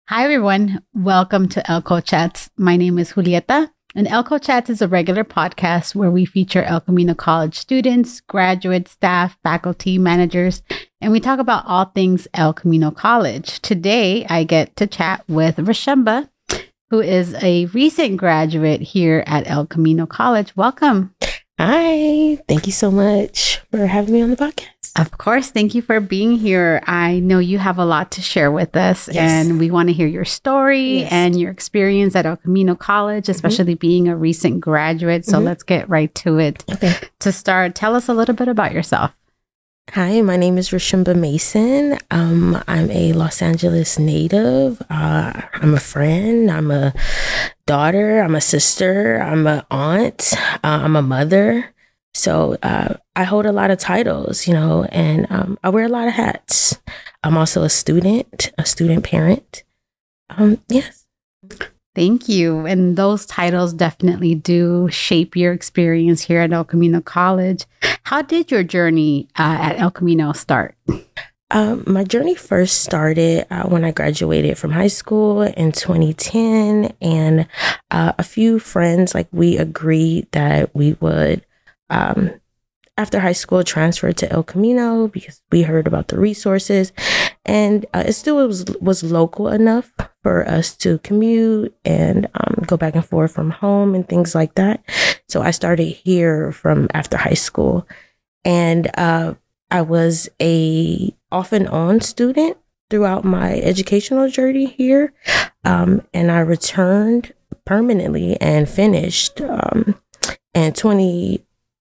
Hi, everyone. Welcome to Elco Chats. My name is Julieta, and Elco Chats is a regular podcast where we feature El Camino College students, graduates, staff, faculty, managers, and we talk about all things El Camino College. Today, I get to chat with Rashemba, who is a recent graduate here at El Camino College. Welcome. Hi. Thank you so much for having me on the podcast. Of course. Thank you for being here. I know you have a lot to share with us, and we want to hear your story and your experience at El Camino College, especially being a recent graduate. So let's get right to it. Okay. To start, tell us a little bit about yourself. Hi, my name is Rashemba Mason. I'm a Los Angeles native. I'm a friend. I'm a daughter. I'm a sister. I'm an aunt. I'm a mother. So I hold a lot of titles, and I wear a lot of hats. I'm also a student parent. Yes. Thank you. And those titles definitely do shape your experience here at El Camino College. How did your journey at El Camino start? My journey first started when I graduated from high school in 2010, and a few friends, we agreed that we would after high school, transferred to El Camino because we heard about the resources, and it still was local enough for us to commute and go back and forth from home and things like that. So I started here from after high school, and I was a off and on student throughout my educational journey here, and I returned permanently and finished in 2020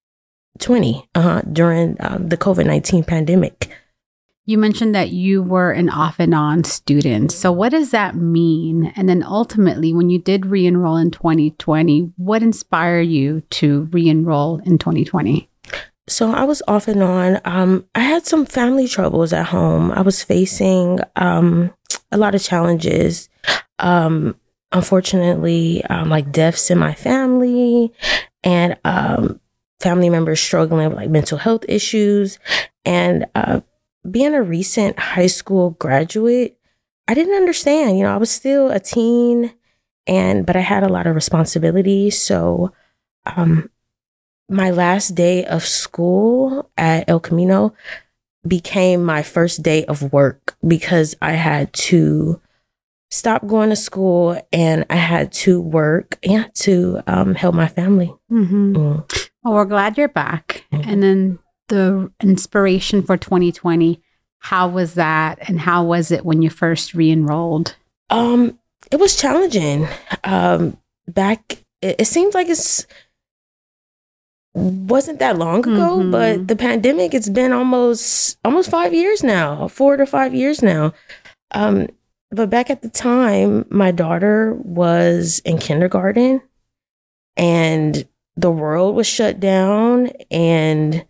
during the COVID-19 pandemic. You mentioned that you were an off and on student. So what does that mean? And then ultimately, when you did re-enroll in 2020, what inspired you to re-enroll in 2020? So I was off and on. I had some family troubles at home. I was facing a lot of challenges. Unfortunately, deaths in my family and family members struggling with mental health issues. And being a recent high school graduate, I didn't understand. I was still a teen, but I had a lot of responsibilities. So my last day of school at El Camino became my first day of work because I had to stop going to school and I had to work to help my family. Well, we're glad you're back. And then the inspiration for 2020, how was that? And how was it when you first re-enrolled? It was challenging. It seems like wasn't that long ago, but the pandemic, it's been almost 5 years now, 4 to 5 years now. But back at the time, my daughter was in kindergarten and the world was shut down and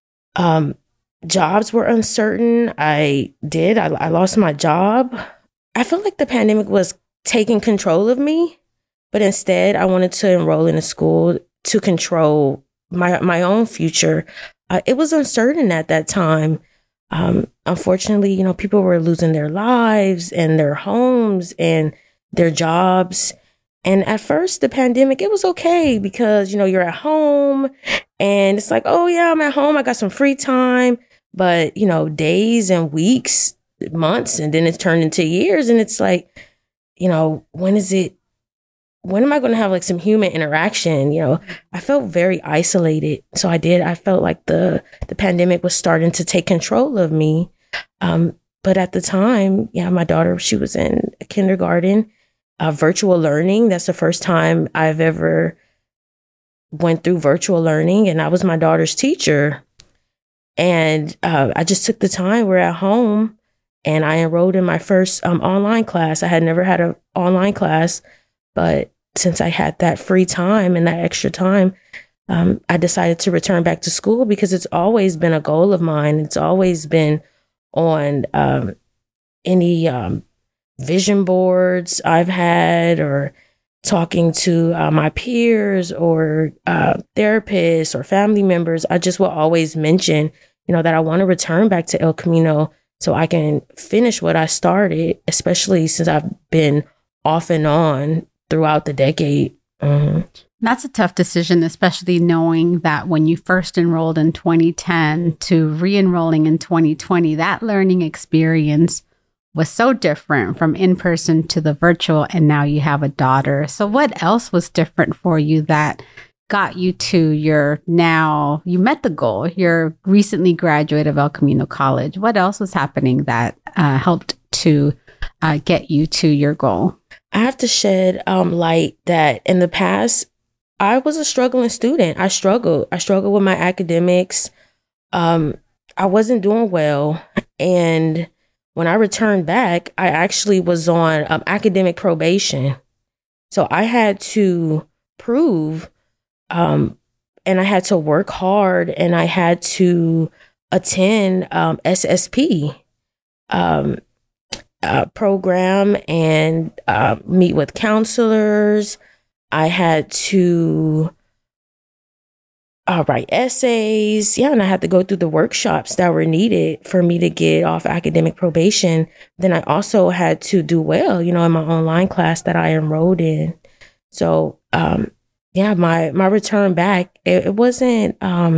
jobs were uncertain. I lost my job. I felt like the pandemic was taking control of me, but instead I wanted to enroll in a school to control my own future. It was uncertain at that time. Unfortunately, people were losing their lives and their homes and their jobs. And at first, the pandemic, it was okay because, you're at home and it's like, oh, yeah, I'm at home. I got some free time. But, days and weeks, months, and then it's turned into years. And it's like, when am I going to have some human interaction? I felt very isolated. So I felt like the pandemic was starting to take control of me. But at the time, my daughter, she was in kindergarten. Virtual learning. That's the first time I've ever went through virtual learning, and I was my daughter's teacher. And I just took the time. We're at home, and I enrolled in my first online class. I had never had an online class, but since I had that free time and that extra time, I decided to return back to school because it's always been a goal of mine. It's always been on any vision boards I've had or talking to my peers or therapists or family members. I just will always mention, that I want to return back to El Camino so I can finish what I started, especially since I've been off and on throughout the decade. That's a tough decision, especially knowing that when you first enrolled in 2010 to re-enrolling in 2020, that learning experience was so different from in-person to the virtual, and now you have a daughter. So what else was different for you that got you to you met the goal, you're recently graduate of El Camino College? What else was happening that helped to get you to your goal? I have to shed light that in the past, I was a struggling student. I struggled with my academics. I wasn't doing well. And when I returned back, I actually was on academic probation. So I had to prove, and I had to work hard, and I had to attend SSP program and meet with counselors. I had to write essays. Yeah, and I had to go through the workshops that were needed for me to get off academic probation. Then I also had to do well, in my online class that I enrolled in. So, my return back, it wasn't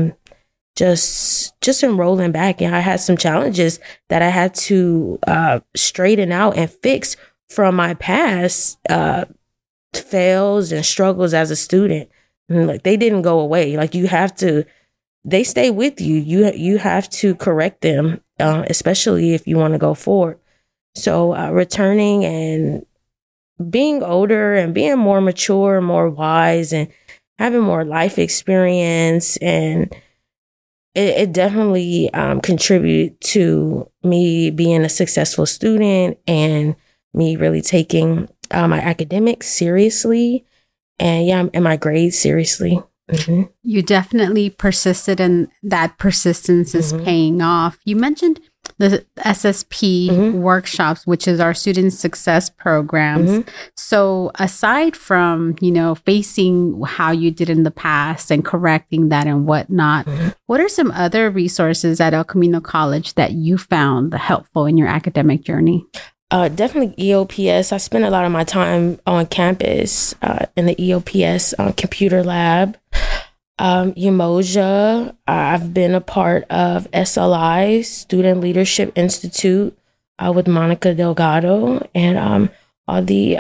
just enrolling back. I had some challenges that I had to straighten out and fix from my past fails and struggles as a student. Like, they didn't go away. Like, they stay with you. You have to correct them, especially if you want to go forward. So returning and being older and being more mature, more wise, and having more life experience, and it definitely contributed to me being a successful student and me really taking my academics seriously, and my grades seriously. Mm-hmm. You definitely persisted, and that persistence is paying off. You mentioned the SSP workshops, which is our student success programs. So aside from, facing how you did in the past and correcting that and whatnot, what are some other resources at El Camino College that you found helpful in your academic journey? Definitely EOPS. I spent a lot of my time on campus in the EOPS computer lab. Umoja. I've been a part of SLI, Student Leadership Institute, with Monica Delgado, and all the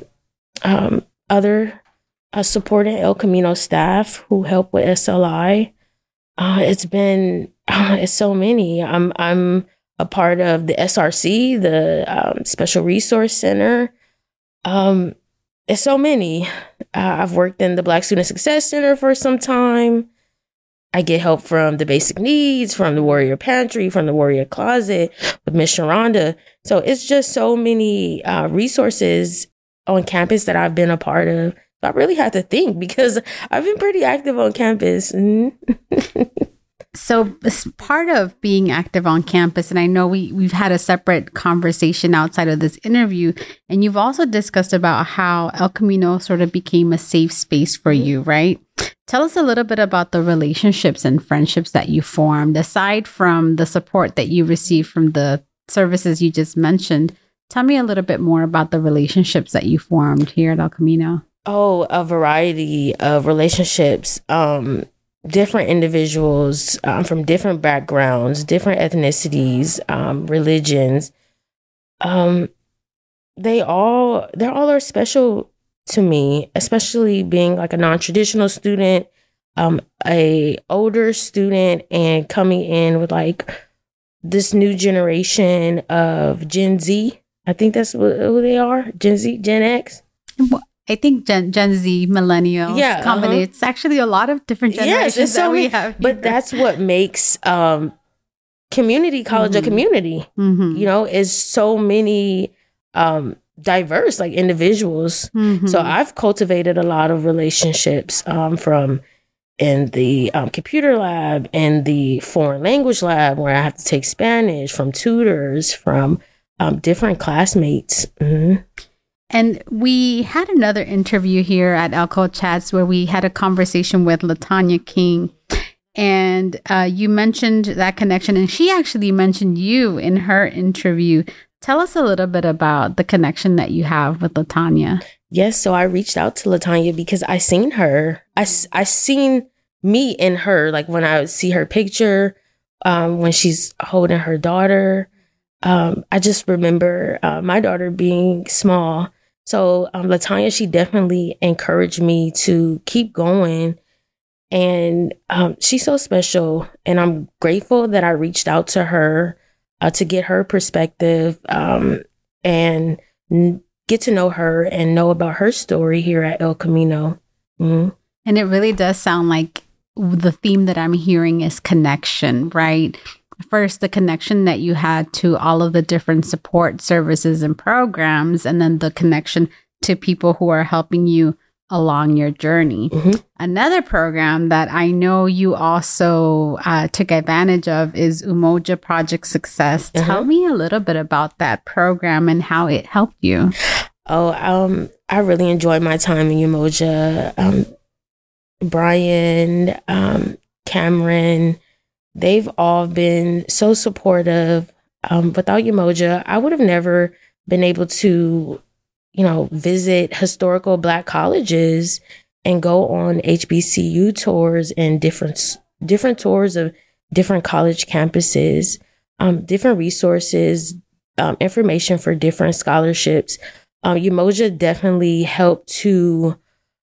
other supporting El Camino staff who help with SLI. It's so many. I'm a part of the SRC, the Special Resource Center. It's so many. I've worked in the Black Student Success Center for some time. I get help from the Basic Needs, from the Warrior Pantry, from the Warrior Closet with Miss Sharonda. So it's just so many resources on campus that I've been a part of. I really had to think, because I've been pretty active on campus. So as part of being active on campus, and I know we've had a separate conversation outside of this interview, and you've also discussed about how El Camino sort of became a safe space for you, right? Tell us a little bit about the relationships and friendships that you formed, aside from the support that you received from the services you just mentioned. Tell me a little bit more about the relationships that you formed here at El Camino. Oh, a variety of relationships. Different individuals from different backgrounds, different ethnicities, religions. They all are special to me, especially being like a non-traditional student, a older student, and coming in with like this new generation of Gen Z. I think that's who they are. Gen Z, Gen X. I think Gen Z, millennials, combination. It's actually a lot of different generations that we have here. But that's what makes community college a community. Is so many diverse like individuals. So I've cultivated a lot of relationships from in the computer lab and the foreign language lab, where I have to take Spanish, from tutors, from different classmates. And we had another interview here at Elko Chats where we had a conversation with LaTanya King. And you mentioned that connection, and she actually mentioned you in her interview. Tell us a little bit about the connection that you have with LaTanya. Yes, so I reached out to LaTanya because I seen her. I seen me in her, like when I would see her picture, when she's holding her daughter. I just remember my daughter being small. So LaTanya, she definitely encouraged me to keep going. And she's so special. And I'm grateful that I reached out to her to get her perspective and get to know her and know about her story here at El Camino. Mm-hmm. And it really does sound like the theme that I'm hearing is connection, right? First, the connection that you had to all of the different support services and programs, and then the connection to people who are helping you along your journey. Mm-hmm. Another program that I know you also took advantage of is Umoja Project Success. Mm-hmm. Tell me a little bit about that program and how it helped you. Oh, I really enjoyed my time in Umoja. Brian, Cameron, they've all been so supportive. Without Umoja, I would have never been able to visit historical Black colleges and go on HBCU tours and different tours of different college campuses, different resources, information for different scholarships. Umoja definitely helped to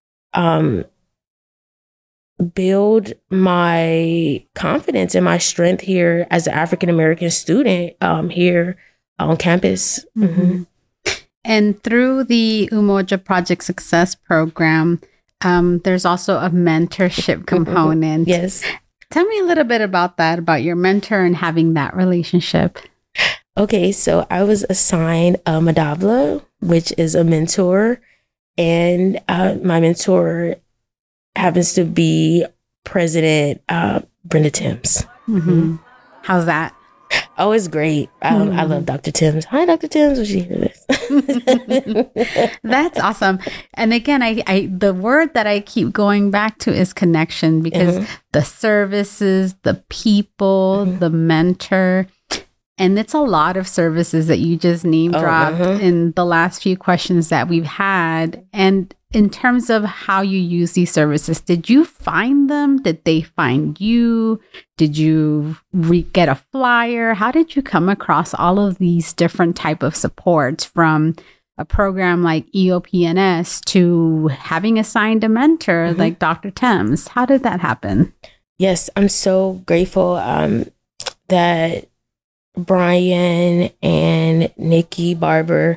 build my confidence and my strength here as an African-American student here on campus. Mm-hmm. And through the Umoja Project Success program, there's also a mentorship component. Yes. Tell me a little bit about that, about your mentor and having that relationship. Okay, so I was assigned Madabla, which is a mentor. And my mentor happens to be President Brenda Timms. Mm-hmm. How's that? Oh, it's great. I love Dr. Timms. Hi, Dr. Timms. Will she hear this? That's awesome. And again, I the word that I keep going back to is connection, because the services, the people, the mentor, and it's a lot of services that you just name dropped in the last few questions that we've had. And in terms of how you use these services, did you find them? Did they find you? Did you get a flyer? How did you come across all of these different type of supports, from a program like EOPNS to having assigned a mentor like Dr. Timms? How did that happen? Yes, I'm so grateful that Brian and Nikki Barber,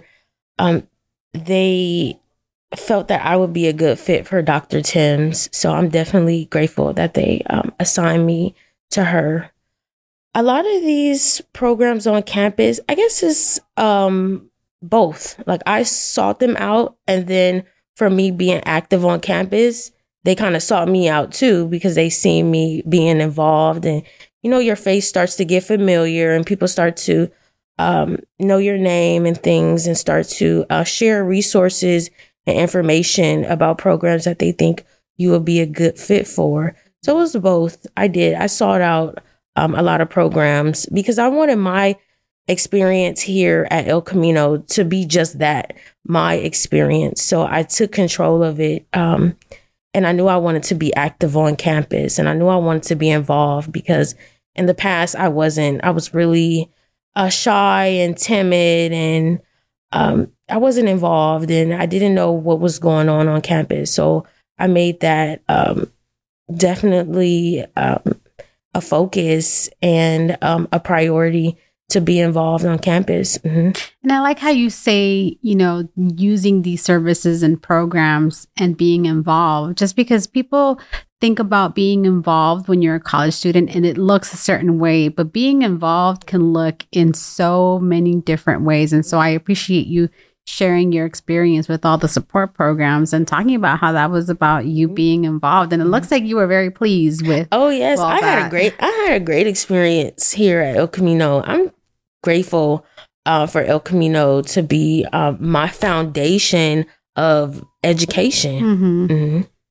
they felt that I would be a good fit for Dr. Timms. So I'm definitely grateful that they assigned me to her. A lot of these programs on campus, I guess, is both. Like, I sought them out, and then for me being active on campus, they kind of sought me out too, because they seen me being involved, and your face starts to get familiar and people start to know your name and things, and start to share resources and information about programs that they think you would be a good fit for. So it was both. I sought out a lot of programs because I wanted my experience here at El Camino to be just that, my experience. So I took control of it. And I knew I wanted to be active on campus, and I knew I wanted to be involved, because in the past I was really shy and timid, and I wasn't involved, and I didn't know what was going on campus. So I made that definitely a focus and a priority to be involved on campus. Mm-hmm. And I like how you say, using these services and programs and being involved, just because people think about being involved when you're a college student and it looks a certain way, but being involved can look in so many different ways. And so I appreciate you sharing your experience with all the support programs and talking about how that was about you being involved. And it looks like you were very pleased with. Oh, yes. I had a great experience here at El Camino. I'm grateful for El Camino to be my foundation of education. Mm-hmm. Mm-hmm.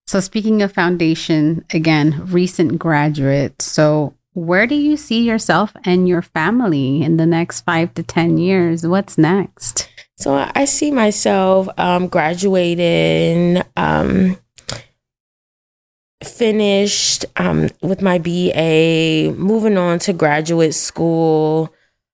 So speaking of foundation, again, recent graduate. So where do you see yourself and your family in the next 5 to 10 years? What's next? So I see myself graduating, finished with my BA, moving on to graduate school,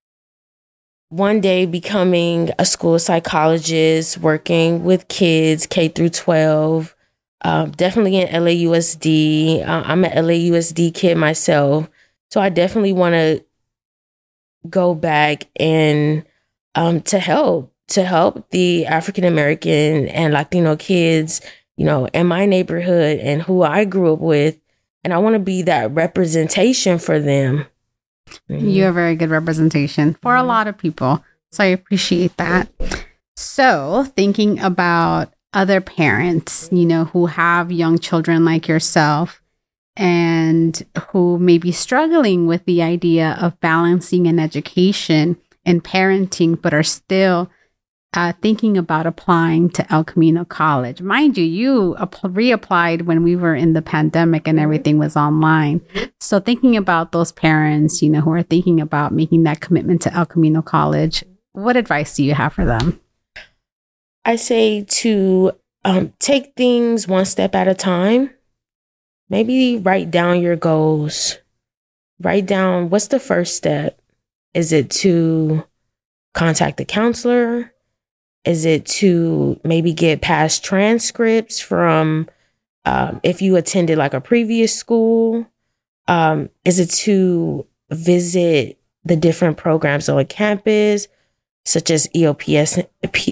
one day becoming a school psychologist, working with kids K through 12, definitely in LAUSD. I'm an LAUSD kid myself, so I definitely want to go back and to help the African American and Latino kids, in my neighborhood and who I grew up with. And I want to be that representation for them. Mm-hmm. You're a very good representation for a lot of people. So I appreciate that. So thinking about other parents, who have young children like yourself and who may be struggling with the idea of balancing an education and parenting, but are still thinking about applying to El Camino College. Mind you, you reapplied when we were in the pandemic and everything was online. So thinking about those parents, who are thinking about making that commitment to El Camino College, what advice do you have for them? I say to take things one step at a time. Maybe write down your goals. Write down, what's the first step? Is it to contact the counselor? Is it to maybe get past transcripts from if you attended like a previous school? Is it to visit the different programs on campus, such as EOPS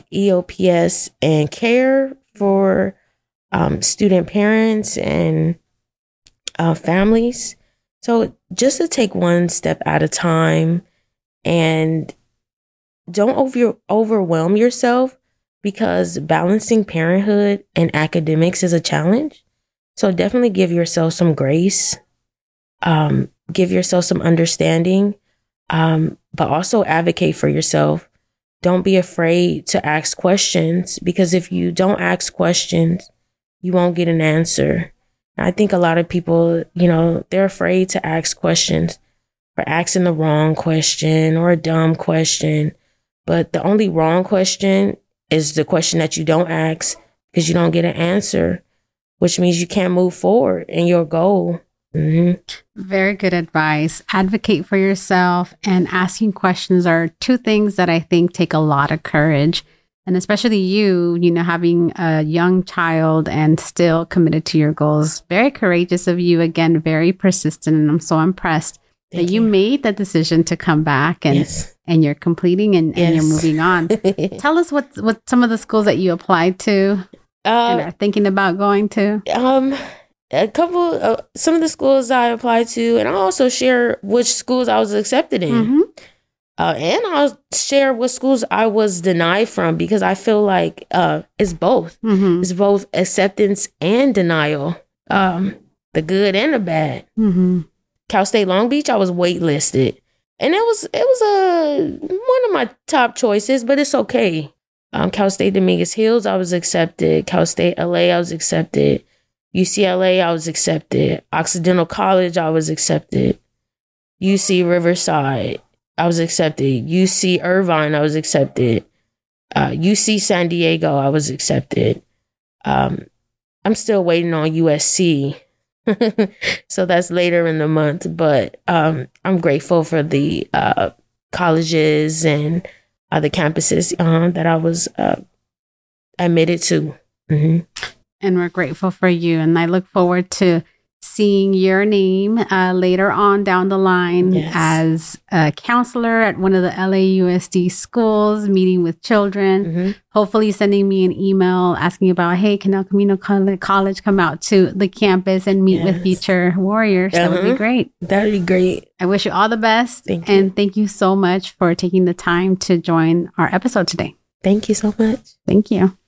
and CARE for student parents and families? So just to take one step at a time, and don't overwhelm yourself, because balancing parenthood and academics is a challenge. So definitely give yourself some grace, give yourself some understanding, but also advocate for yourself. Don't be afraid to ask questions, because if you don't ask questions, you won't get an answer. I think a lot of people, they're afraid to ask questions, or asking the wrong question or a dumb question. But the only wrong question is the question that you don't ask, because you don't get an answer, which means you can't move forward in your goal. Mm-hmm. Very good advice. Advocate for yourself, and asking questions are two things that I think take a lot of courage. And especially you, having a young child and still committed to your goals. Very courageous of you. Again, very persistent. And I'm so impressed that you made the decision to come back and and you're completing and you're moving on. Tell us what some of the schools that you applied to and are thinking about going to. A couple, some of the schools I applied to, and I'll also share which schools I was accepted in. Mm-hmm. And I'll share what schools I was denied from, because I feel like it's both. Mm-hmm. It's both acceptance and denial, the good and the bad. Mm-hmm. Cal State Long Beach, I was waitlisted, and it was one of my top choices, but it's okay. Cal State Dominguez Hills, I was accepted. Cal State LA, I was accepted. UCLA, I was accepted. Occidental College, I was accepted. UC Riverside, I was accepted. UC Irvine, I was accepted. UC San Diego, I was accepted. I'm still waiting on USC. So that's later in the month. But I'm grateful for the colleges and the campuses that I was admitted to. Mm-hmm. And we're grateful for you. And I look forward to seeing your name later on down the line as a counselor at one of the LAUSD schools, meeting with children, mm-hmm. hopefully sending me an email asking about, hey, can El Camino College come out to the campus and meet with future warriors? That would be great. That would be great. I wish you all the best. Thank you. And thank you so much for taking the time to join our episode today. Thank you so much. Thank you.